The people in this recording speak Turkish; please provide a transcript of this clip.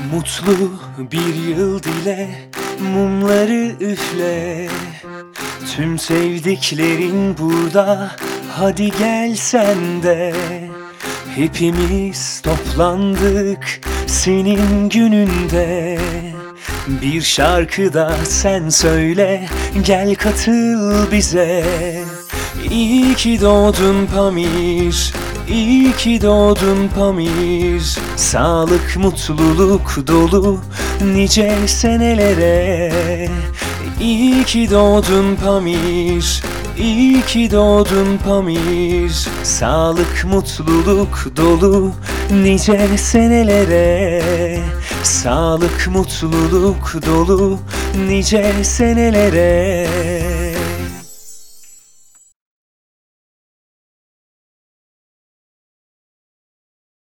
Mutlu bir yıl dile, mumları üfle. Tüm sevdiklerin burada, hadi gel sen de. Hepimiz toplandık senin gününde. Bir şarkı da sen söyle, gel katıl bize. İyi ki doğdun Pamir, iyi ki doğdun Pamir. Sağlık, mutluluk dolu nice senelere. İyi ki doğdun Pamir, iyi ki doğdun Pamir. Sağlık, mutluluk dolu nice senelere. Sağlık, mutluluk dolu nice senelere.